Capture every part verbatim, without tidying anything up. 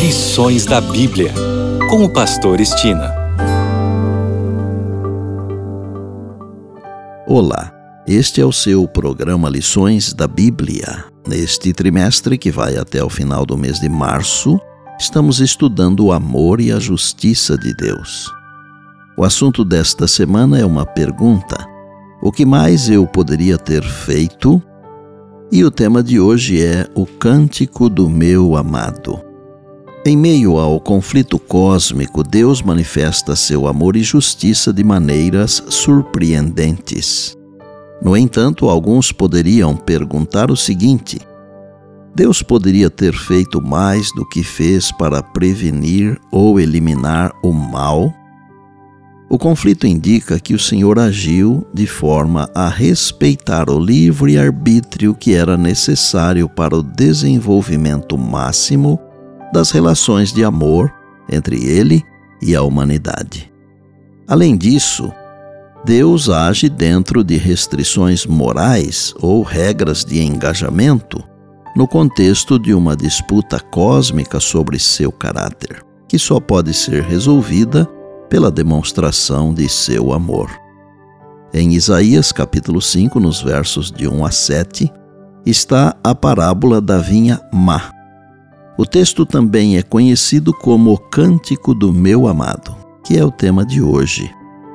Lições da Bíblia, com o pastor Estina. Olá, este é o seu programa Lições da Bíblia. Neste trimestre, que vai até o final do mês de março, estamos estudando o amor e a justiça de Deus. O assunto desta semana é uma pergunta: o que mais eu poderia ter feito? E o tema de hoje é o Cântico do Meu Amado. Em meio ao conflito cósmico, Deus manifesta seu amor e justiça de maneiras surpreendentes. No entanto, alguns poderiam perguntar o seguinte: Deus poderia ter feito mais do que fez para prevenir ou eliminar o mal? O conflito indica que o Senhor agiu de forma a respeitar o livre-arbítrio que era necessário para o desenvolvimento máximo das relações de amor entre Ele e a humanidade. Além disso, Deus age dentro de restrições morais ou regras de engajamento no contexto de uma disputa cósmica sobre seu caráter, que só pode ser resolvida pela demonstração de seu amor. Em Isaías capítulo cinco, nos versos de um a sete, está a parábola da vinha má. O texto também é conhecido como o Cântico do Meu Amado, que é o tema de hoje.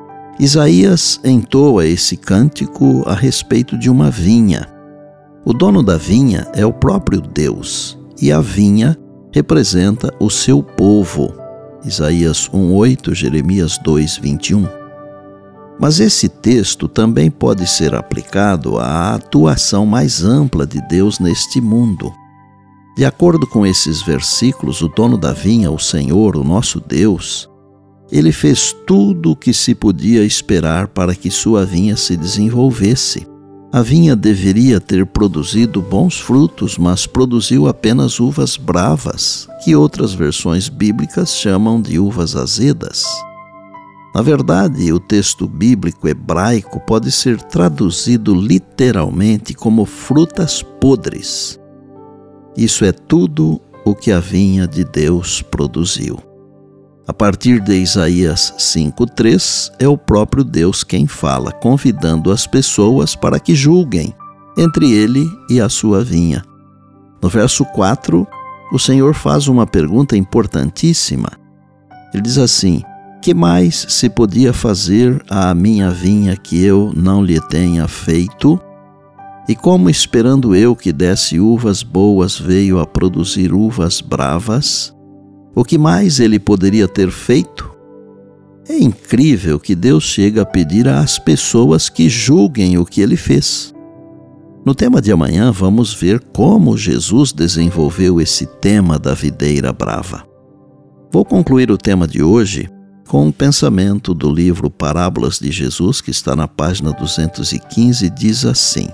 Isaías entoa esse cântico a respeito de uma vinha. O dono da vinha é o próprio Deus, e a vinha representa o seu povo. Isaías um, oito, Jeremias dois, vinte e um. Mas esse texto também pode ser aplicado à atuação mais ampla de Deus neste mundo. De acordo com esses versículos, o dono da vinha, o Senhor, o nosso Deus, ele fez tudo o que se podia esperar para que sua vinha se desenvolvesse. A vinha deveria ter produzido bons frutos, mas produziu apenas uvas bravas, que outras versões bíblicas chamam de uvas azedas. Na verdade, o texto bíblico hebraico pode ser traduzido literalmente como frutas podres. Isso é tudo o que a vinha de Deus produziu. A partir de Isaías cinco, três, é o próprio Deus quem fala, convidando as pessoas para que julguem entre ele e a sua vinha. No verso quatro, o Senhor faz uma pergunta importantíssima. Ele diz assim: que mais se podia fazer à minha vinha que eu não lhe tenha feito? E como, esperando eu que desse uvas boas, veio a produzir uvas bravas? O que mais ele poderia ter feito? É incrível que Deus chega a pedir às pessoas que julguem o que ele fez. No tema de amanhã, vamos ver como Jesus desenvolveu esse tema da videira brava. Vou concluir o tema de hoje com um pensamento do livro Parábolas de Jesus, que está na página duzentos e quinze, diz assim: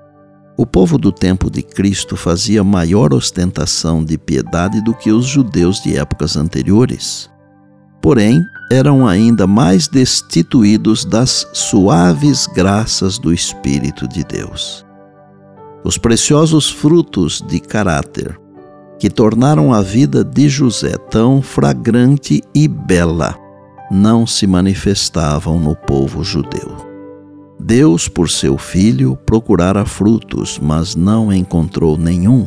o povo do tempo de Cristo fazia maior ostentação de piedade do que os judeus de épocas anteriores. Porém, eram ainda mais destituídos das suaves graças do Espírito de Deus. Os preciosos frutos de caráter que tornaram a vida de José tão fragrante e bela não se manifestavam no povo judeu. Deus, por seu filho, procurara frutos, mas não encontrou nenhum.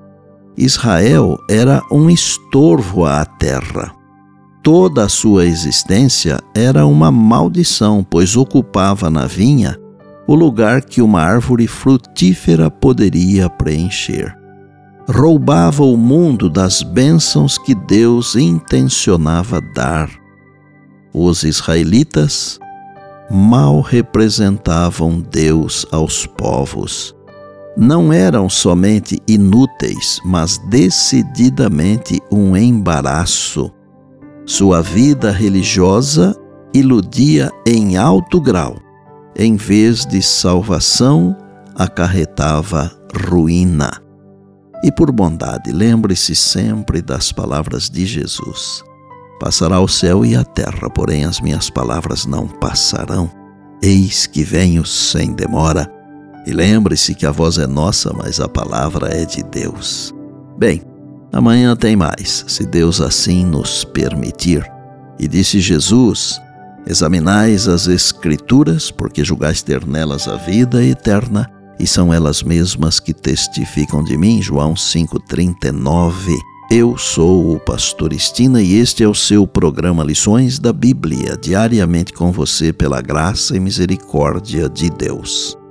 Israel era um estorvo à terra. Toda a sua existência era uma maldição, pois ocupava na vinha o lugar que uma árvore frutífera poderia preencher. Roubava o mundo das bênçãos que Deus intencionava dar. Os israelitas mal representavam Deus aos povos. Não eram somente inúteis, mas decididamente um embaraço. Sua vida religiosa iludia em alto grau. Em vez de salvação, acarretava ruína. E por bondade, lembre-se sempre das palavras de Jesus: passará o céu e a terra, porém as minhas palavras não passarão. Eis que venho sem demora. E lembre-se que a voz é nossa, mas a palavra é de Deus. Bem, Amanhã tem mais, se Deus assim nos permitir. E disse Jesus: examinais as Escrituras, porque julgais ter nelas a vida eterna, e são elas mesmas que testificam de mim. João cinco, trinta e nove. Eu sou o pastor Estina e este é o seu programa Lições da Bíblia, diariamente com você pela graça e misericórdia de Deus.